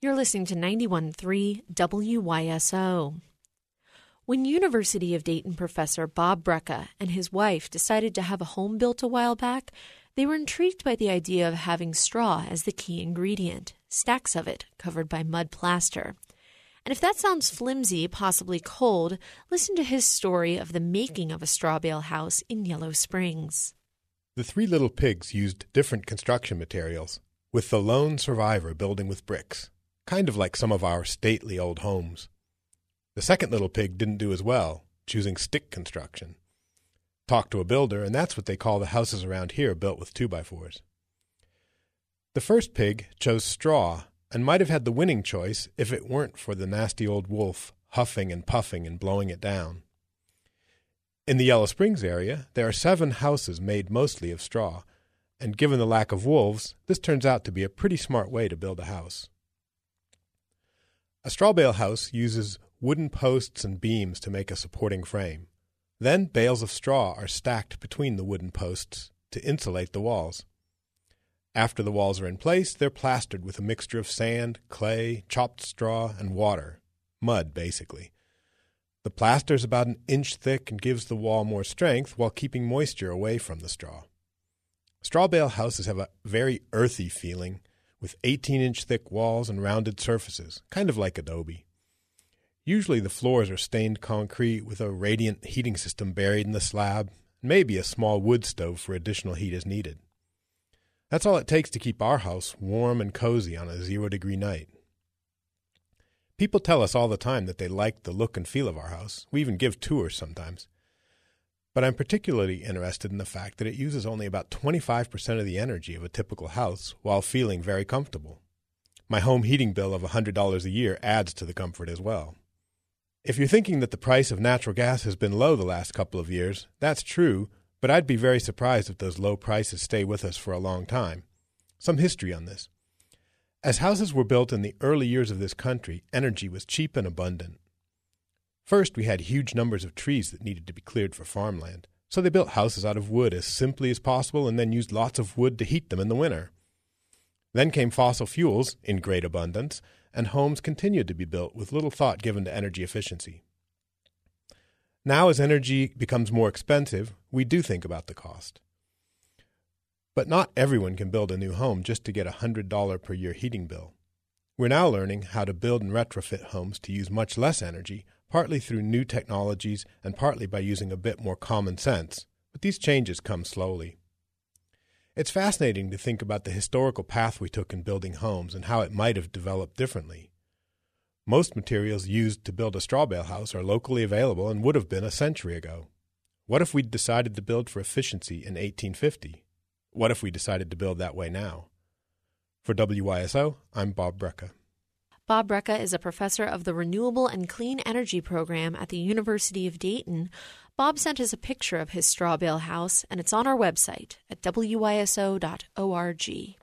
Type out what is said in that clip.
You're listening to 91.3 WYSO. When University of Dayton professor Bob Brecka and his wife decided to have a home built a while back, they were intrigued by the idea of having straw as the key ingredient, stacks of it covered by mud plaster. And if that sounds flimsy, possibly cold, listen to his story of the making of a straw bale house in Yellow Springs. The three little pigs used different construction materials, with the lone survivor building with bricks, kind of like some of our stately old homes. The second little pig didn't do as well, choosing stick construction. Talk to a builder, and that's what they call the houses around here built with 2x4s. The first pig chose straw, and might have had the winning choice if it weren't for the nasty old wolf huffing and puffing and blowing it down. In the Yellow Springs area, there are 7 houses made mostly of straw, and given the lack of wolves, this turns out to be a pretty smart way to build a house. A straw bale house uses wooden posts and beams to make a supporting frame. Then bales of straw are stacked between the wooden posts to insulate the walls. After the walls are in place, they're plastered with a mixture of sand, clay, chopped straw, and water. Mud, basically. The plaster is about 1 inch thick and gives the wall more strength while keeping moisture away from the straw. Straw bale houses have a very earthy feeling, with 18-inch thick walls and rounded surfaces, kind of like adobe. Usually the floors are stained concrete with a radiant heating system buried in the slab, and maybe a small wood stove for additional heat as needed. That's all it takes to keep our house warm and cozy on a 0-degree night. People tell us all the time that they like the look and feel of our house. We even give tours sometimes. But I'm particularly interested in the fact that it uses only about 25% of the energy of a typical house while feeling very comfortable. My home heating bill of $100 a year adds to the comfort as well. If you're thinking that the price of natural gas has been low the last couple of years, that's true, but I'd be very surprised if those low prices stay with us for a long time. Some history on this. As houses were built in the early years of this country, energy was cheap and abundant. First, we had huge numbers of trees that needed to be cleared for farmland, so they built houses out of wood as simply as possible and then used lots of wood to heat them in the winter. Then came fossil fuels in great abundance, and homes continued to be built with little thought given to energy efficiency. Now, as energy becomes more expensive, we do think about the cost. But not everyone can build a new home just to get a $100 per year heating bill. We're now learning how to build and retrofit homes to use much less energy, partly through new technologies and partly by using a bit more common sense, but these changes come slowly. It's fascinating to think about the historical path we took in building homes and how it might have developed differently. Most materials used to build a straw bale house are locally available and would have been a century ago. What if we'd decided to build for efficiency in 1850? What if we decided to build that way now? For WYSO, I'm Bob Brecka. Bob Brecka is a professor of the Renewable and Clean Energy program at the University of Dayton. Bob sent us a picture of his straw bale house, and it's on our website at wyso.org.